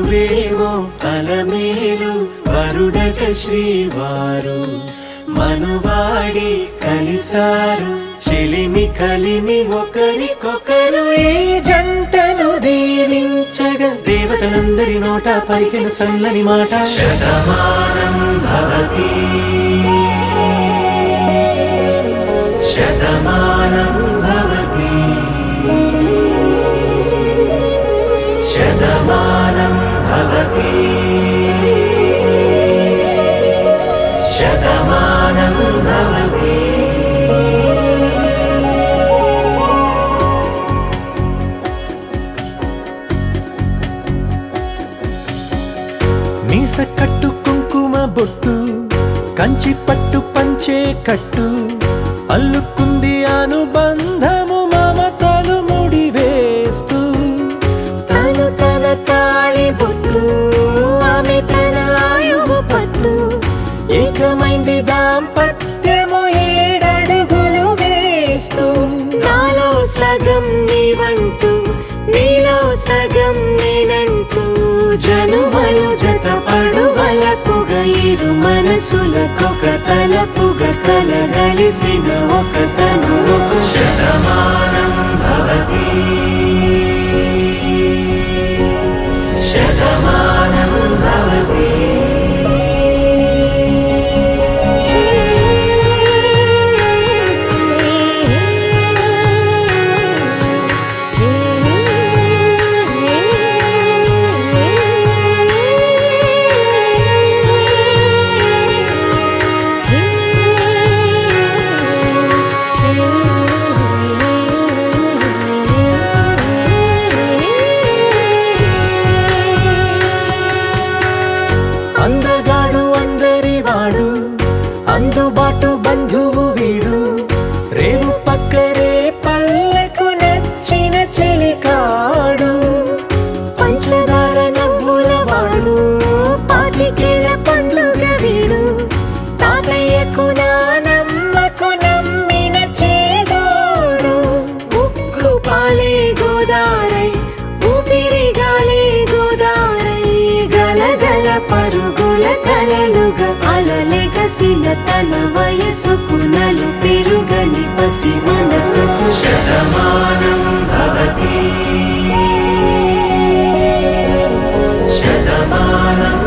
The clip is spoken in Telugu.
మనువేమో అలమేలు వరుడట శ్రీవారు మనువాడి కలిసారు చెలిమి కలిమి ఒకరికొకరు ఈ జంటను దీవించగా దేవతలందరి నోట పలికిన చల్లని మాట శతమానం భవతి శతమానం భవతి శతమానం భవతి శతమానం భవతి. మీస కట్టు కుంకుమ బొట్టు కంచి పట్టు పంచే కట్టు అల్లుకుంది అనుబంధము మమతలు ముడివేస్తూ తను తన తాళి బొట్టు ఆమె తన ఆయువు పట్టు ఏకమైంది దాంపత్యము 7 అడుగులు వేస్తూ నాలో సగం నీవంటూ నీలో సగం నేనంటూ జనుమలు జత పడువలపుగ ఇరు మనసులకొక తలపుగ కలగలిసిన ఒక తను శతమానం భవతి శతమానం భవతి. అందగాడు అందరివాడు అందుబాటు బంధువు వీడు రేవు పక్కరే పల్లెకు నచ్చిన చెలికాడు పంచదార నవ్వుల వాడు పాతికేల పండుగ వీడు తాతయ్యకు నానమ్మకు నమ్మిన చేదోడు ఉక్కు పాలే గోదారై ఊపిరి గాలే గోదారై గలగల పరుగుల కలలుగా అలలెగసిన తన వయసుకు నలు పెరుగని పసి మనసుకు శతమానం భవతి శతమానం